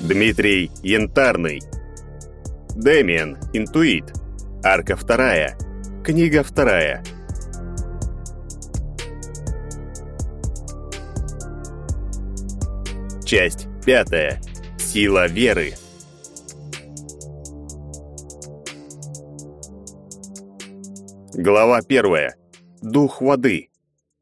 Дмитрий Янтарный. Дэмиан Интуит. Арка 2. Книга 2. Часть 5. Сила веры. Глава 1. Дух воды.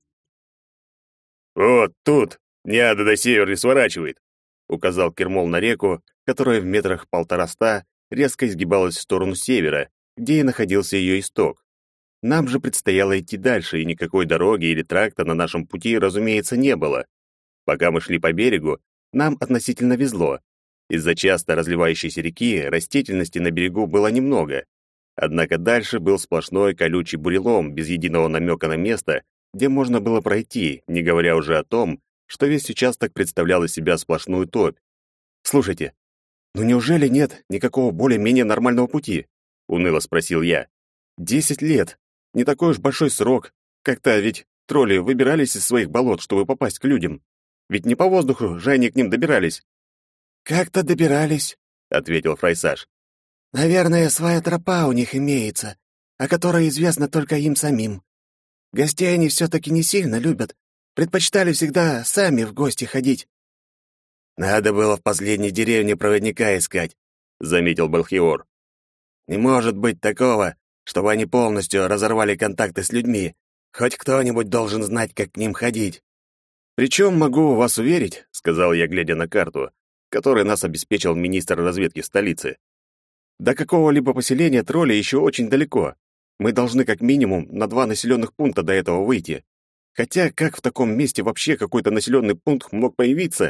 «Вот тут, Ниада до севера не сворачивает», — указал Кермол на реку, которая в метрах 150 резко изгибалась в сторону севера, где и находился ее исток. Нам же предстояло идти дальше, и никакой дороги или тракта на нашем пути, разумеется, не было. Пока мы шли по берегу, нам относительно везло. Из-за часто разливающейся реки растительности на берегу было немного. Однако дальше был сплошной колючий бурелом, без единого намека на место, где можно было пройти, не говоря уже о том, что весь участок представлял из себя сплошную топь. «Слушайте, ну неужели нет никакого более-менее нормального пути?» — уныло спросил я. 10 лет. Не такой уж большой срок. Как-то ведь тролли выбирались из своих болот, чтобы попасть к людям. Ведь не по воздуху же они к ним добирались». «Как-то добирались», — ответил Фрайсаж. «Наверное, своя тропа у них имеется, о которой известно только им самим. Гостей они все-таки не сильно любят, предпочитали всегда сами в гости ходить». «Надо было в последней деревне проводника искать», — заметил Балхиор. «Не может быть такого, чтобы они полностью разорвали контакты с людьми. Хоть кто-нибудь должен знать, как к ним ходить». «Причем могу вас уверить», — сказал я, глядя на карту, которой нас обеспечил министр разведки столицы. «До какого-либо поселения троллей еще очень далеко. Мы должны как минимум на 2 населенных пункта до этого выйти. Хотя как в таком месте вообще какой-то населенный пункт мог появиться?»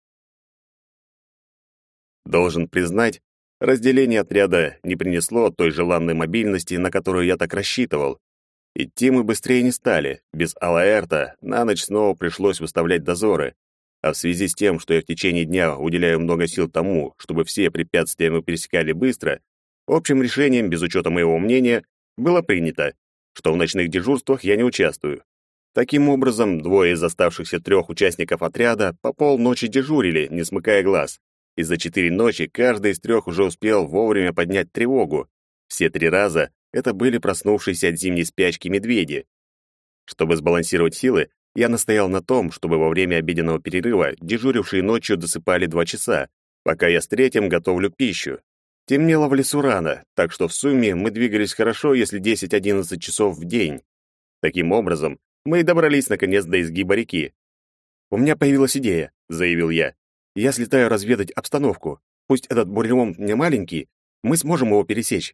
Должен признать, разделение отряда не принесло той желанной мобильности, на которую я так рассчитывал. Идти мы быстрее не стали. Без Алаэрта на ночь снова пришлось выставлять дозоры. А в связи с тем, что я в течение дня уделяю много сил тому, чтобы все препятствия мы пересекали быстро, общим решением, без учета моего мнения, было принято, что в ночных дежурствах я не участвую. Таким образом, 2 из оставшихся 3 участников отряда по полночи дежурили, не смыкая глаз. И за 4 ночи каждый из 3 уже успел вовремя поднять тревогу. Все 3 раза это были проснувшиеся от зимней спячки медведи. Чтобы сбалансировать силы, я настоял на том, чтобы во время обеденного перерыва дежурившие ночью досыпали 2 часа, пока я с 3-м готовлю пищу. Темнело в лесу рано, так что в сумме мы двигались хорошо, если 10-11 часов в день. Таким образом, мы и добрались наконец до изгиба реки. «У меня появилась идея», — заявил я. «Я слетаю разведать обстановку. Пусть этот бурелом не маленький, мы сможем его пересечь».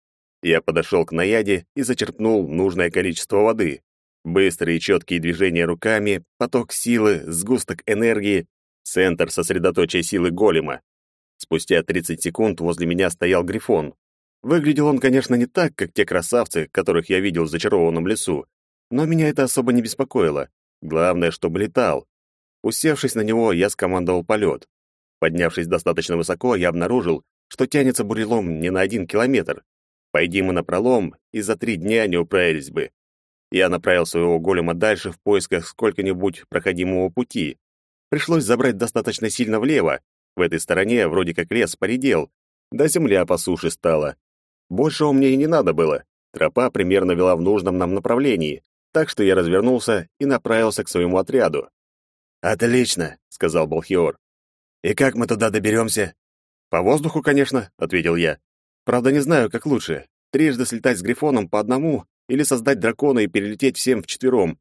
Я подошел к наяде и зачерпнул нужное количество воды. Быстрые четкие движения руками, поток силы, сгусток энергии, центр сосредоточия силы голема. Спустя 30 секунд возле меня стоял грифон. Выглядел он, конечно, не так, как те красавцы, которых я видел в зачарованном лесу, но меня это особо не беспокоило. Главное, чтобы летал. Усевшись на него, я скомандовал полет. Поднявшись достаточно высоко, я обнаружил, что тянется бурелом не на 1 километр. Пойди мы напролом, и за 3 дня не управились бы. Я направил своего голема дальше в поисках сколько-нибудь проходимого пути. Пришлось забрать достаточно сильно влево. В этой стороне вроде как лес поредел, да земля по суше стала. Большего мне и не надо было. Тропа примерно вела в нужном нам направлении, так что я развернулся и направился к своему отряду. «Отлично», — сказал Балхиор. «И как мы туда доберемся?» «По воздуху, конечно», — ответил я. «Правда, не знаю, как лучше. 3 слетать с Грифоном по одному или создать дракона и перелететь всем вчетвером».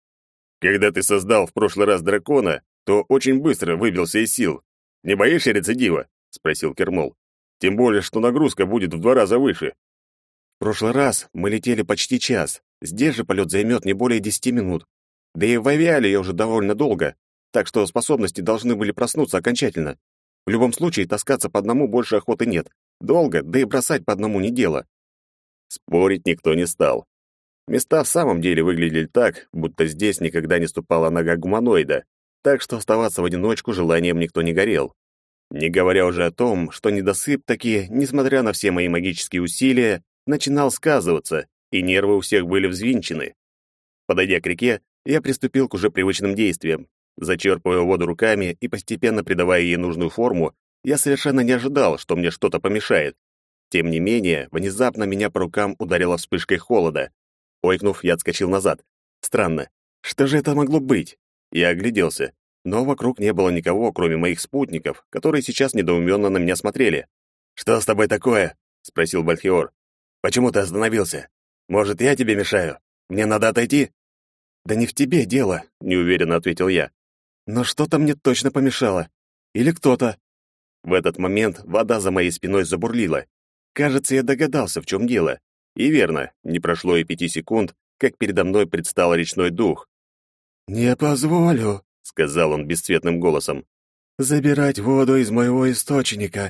«Когда ты создал в прошлый раз дракона, то очень быстро выбился из сил. Не боишься рецидива?» — спросил Кермол. «Тем более, что нагрузка будет в 2 раза выше». «В прошлый раз мы летели почти час. Здесь же полет займет не более 10 минут. Да и в авиале я уже довольно долго, так что способности должны были проснуться окончательно. В любом случае, таскаться по одному больше охоты нет. Долго, да и бросать по одному не дело». Спорить никто не стал. Места в самом деле выглядели так, будто здесь никогда не ступала нога гуманоида, так что оставаться в одиночку желанием никто не горел. Не говоря уже о том, что недосып таки, несмотря на все мои магические усилия, начинал сказываться, и нервы у всех были взвинчены. Подойдя к реке, я приступил к уже привычным действиям. Зачерпывая воду руками и постепенно придавая ей нужную форму, я совершенно не ожидал, что мне что-то помешает. Тем не менее, внезапно меня по рукам ударило вспышкой холода. Ойкнув, я отскочил назад. Странно. Что же это могло быть? Я огляделся, но вокруг не было никого, кроме моих спутников, которые сейчас недоуменно на меня смотрели. «Что с тобой такое?» — спросил Бальхиор. «Почему ты остановился? Может, я тебе мешаю? Мне надо отойти?» «Да не в тебе дело», — неуверенно ответил я. «Но что-то мне точно помешало. Или кто-то». В этот момент вода за моей спиной забурлила. Кажется, я догадался, в чем дело. И верно, не прошло и 5 секунд, как передо мной предстал речной дух. «Не позволю», — сказал он бесцветным голосом, «забирать воду из моего источника».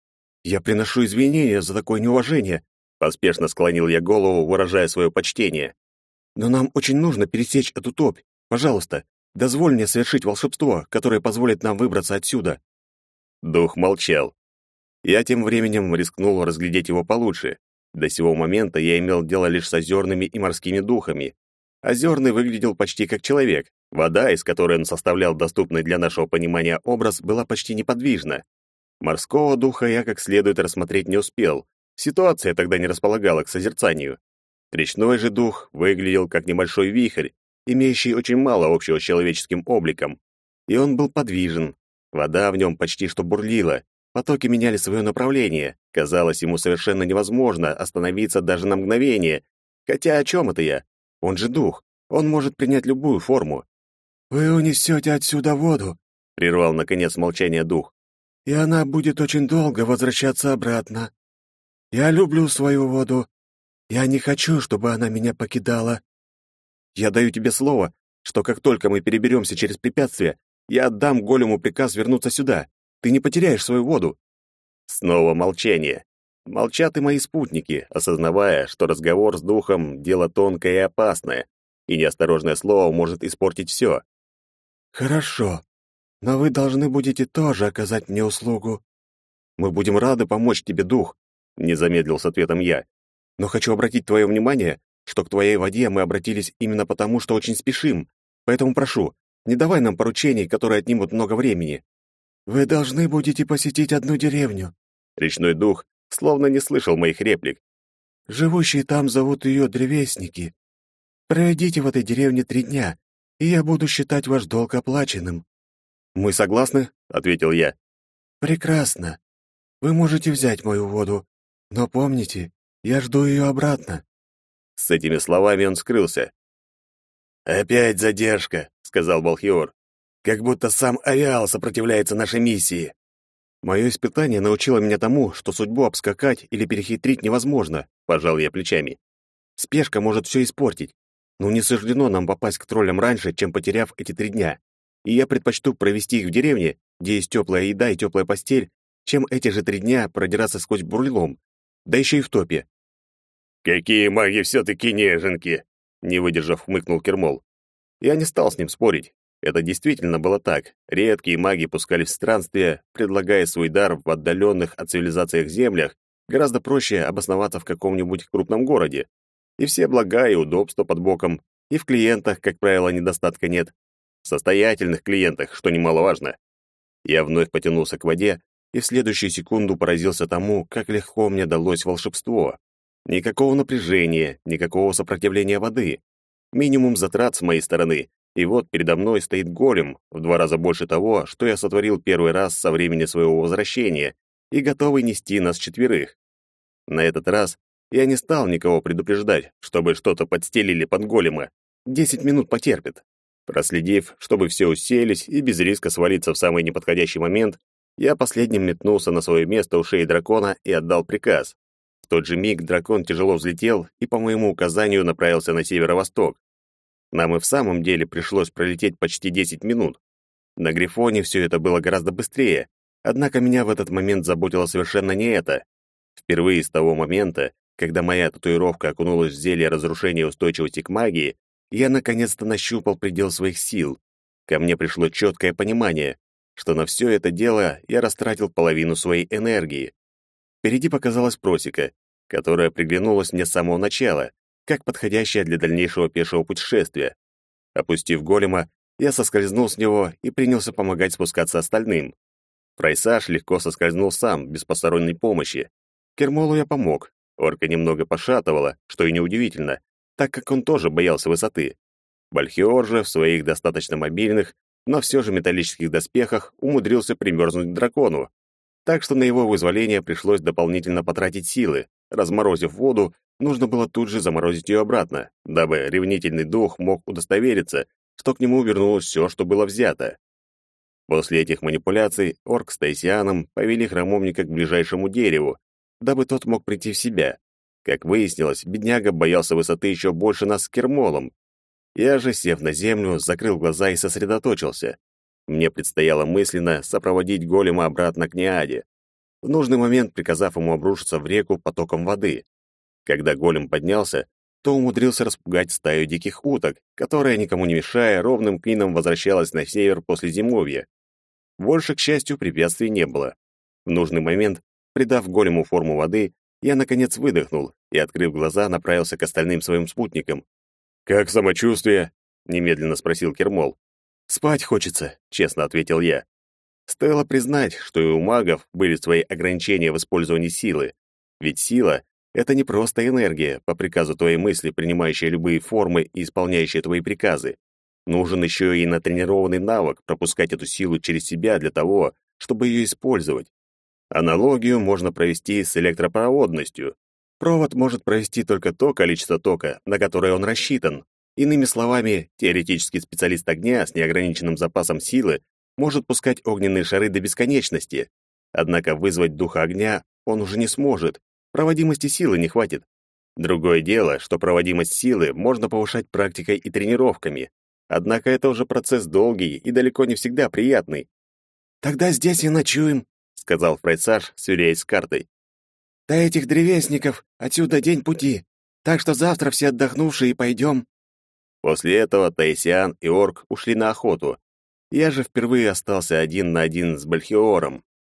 «Я приношу извинения за такое неуважение», — поспешно склонил я голову, выражая свое почтение. «Но нам очень нужно пересечь эту топь. Пожалуйста, дозволь мне совершить волшебство, которое позволит нам выбраться отсюда». Дух молчал. Я тем временем рискнул разглядеть его получше. До сего момента я имел дело лишь с озерными и морскими духами. Озерный выглядел почти как человек. Вода, из которой он составлял доступный для нашего понимания образ, была почти неподвижна. Морского духа я как следует рассмотреть не успел. Ситуация тогда не располагала к созерцанию. Речной же дух выглядел как небольшой вихрь, имеющий очень мало общего с человеческим обликом. И он был подвижен. Вода в нем почти что бурлила. Потоки меняли свое направление. Казалось, ему совершенно невозможно остановиться даже на мгновение. Хотя о чем это я? Он же дух. Он может принять любую форму. «Вы унесете отсюда воду», — прервал, наконец, молчание дух. «и она будет очень долго возвращаться обратно. Я люблю свою воду. Я не хочу, чтобы она меня покидала». «Я даю тебе слово, что как только мы переберемся через препятствие, я отдам голему приказ вернуться сюда. Ты не потеряешь свою воду». Снова молчание. Молчат и мои спутники, осознавая, что разговор с духом — дело тонкое и опасное, и неосторожное слово может испортить все. «Хорошо, но вы должны будете тоже оказать мне услугу». «Мы будем рады помочь тебе, дух», — не замедлил с ответом я. «Но хочу обратить твое внимание, что к твоей воде мы обратились именно потому, что очень спешим. Поэтому прошу, не давай нам поручений, которые отнимут много времени». «Вы должны будете посетить одну деревню». Речной дух словно не слышал моих реплик. «Живущие там зовут ее Древесники. Проведите в этой деревне 3 дня, и я буду считать ваш долг оплаченным». «Мы согласны», — ответил я. «Прекрасно. Вы можете взять мою воду, но помните, я жду ее обратно». С этими словами он скрылся. «Опять задержка», — сказал Балхиор. «Как будто сам Ариал сопротивляется нашей миссии». «Мое испытание научило меня тому, что судьбу обскакать или перехитрить невозможно», — пожал я плечами. «Спешка может все испортить, но не суждено нам попасть к троллям раньше, чем потеряв эти 3 дня. И я предпочту провести их в деревне, где есть теплая еда и теплая постель, чем эти же 3 дня продираться сквозь бурлилом, да еще и в топе». «Какие маги все-таки неженки!» — не выдержав, хмыкнул Кермол. Я не стал с ним спорить. Это действительно было так. Редкие маги пускались в странствия, предлагая свой дар в отдаленных от цивилизациях землях. Гораздо проще обосноваться в каком-нибудь крупном городе. И все блага и удобства под боком, и в клиентах, как правило, недостатка нет. В состоятельных клиентах, что немаловажно. Я вновь потянулся к воде, и в следующую секунду поразился тому, как легко мне далось волшебство. Никакого напряжения, никакого сопротивления воды. Минимум затрат с моей стороны. И вот передо мной стоит голем, в 2 раза больше того, что я сотворил первый раз со времени своего возвращения, и готовый нести нас 4. На этот раз я не стал никого предупреждать, чтобы что-то подстелили под голема. 10 минут потерпит. Проследив, чтобы все уселись и без риска свалиться в самый неподходящий момент, я последним метнулся на свое место у шеи дракона и отдал приказ. В тот же миг дракон тяжело взлетел и по моему указанию направился на северо-восток. Нам и в самом деле пришлось пролететь почти 10 минут. На Грифоне все это было гораздо быстрее, однако меня в этот момент заботило совершенно не это. Впервые с того момента, когда моя татуировка окунулась в зелье разрушения устойчивости к магии, я наконец-то нащупал предел своих сил. Ко мне пришло четкое понимание, что на все это дело я растратил половину своей энергии. Впереди показалась просека, которая приглянулась мне с самого начала, как подходящая для дальнейшего пешего путешествия. Опустив голема, я соскользнул с него и принялся помогать спускаться остальным. Фрайсаж легко соскользнул сам, без посторонней помощи. Кермолу я помог. Орка немного пошатывала, что и неудивительно, так как он тоже боялся высоты. Бальхиор же в своих достаточно мобильных, но все же металлических доспехах умудрился примерзнуть к дракону, так что на его вызволение пришлось дополнительно потратить силы. Разморозив воду, нужно было тут же заморозить ее обратно, дабы ревнительный дух мог удостовериться, что к нему вернулось все, что было взято. После этих манипуляций орк с Таисианом повели храмовника к ближайшему дереву, дабы тот мог прийти в себя. Как выяснилось, бедняга боялся высоты еще больше нас с Кермолом. Я же, сев на землю, закрыл глаза и сосредоточился. Мне предстояло мысленно сопроводить голема обратно к Неаде, в нужный момент приказав ему обрушиться в реку потоком воды. Когда голем поднялся, то умудрился распугать стаю диких уток, которая, никому не мешая, ровным клином возвращалась на север после зимовья. Больше, к счастью, препятствий не было. В нужный момент, придав голему форму воды, я, наконец, выдохнул и, открыв глаза, направился к остальным своим спутникам. «Как самочувствие?» — немедленно спросил Кермол. «Спать хочется», — честно ответил я. Стоило признать, что и у магов были свои ограничения в использовании силы. Ведь сила — это не просто энергия, по приказу твоей мысли, принимающая любые формы и исполняющая твои приказы. Нужен еще и натренированный навык пропускать эту силу через себя для того, чтобы ее использовать. Аналогию можно провести с электропроводностью. Провод может провести только то количество тока, на которое он рассчитан. Иными словами, теоретический специалист огня с неограниченным запасом силы может пускать огненные шары до бесконечности. Однако вызвать духа огня он уже не сможет, проводимости силы не хватит. Другое дело, что проводимость силы можно повышать практикой и тренировками. Однако это уже процесс долгий и далеко не всегда приятный. «Тогда здесь и ночуем», — сказал Фрайсаж, сверяясь с картой. «До этих древесников отсюда день пути, так что завтра все отдохнувшие и пойдем». После этого Таисиан и орк ушли на охоту. Я же впервые остался один на один с Бальхиором.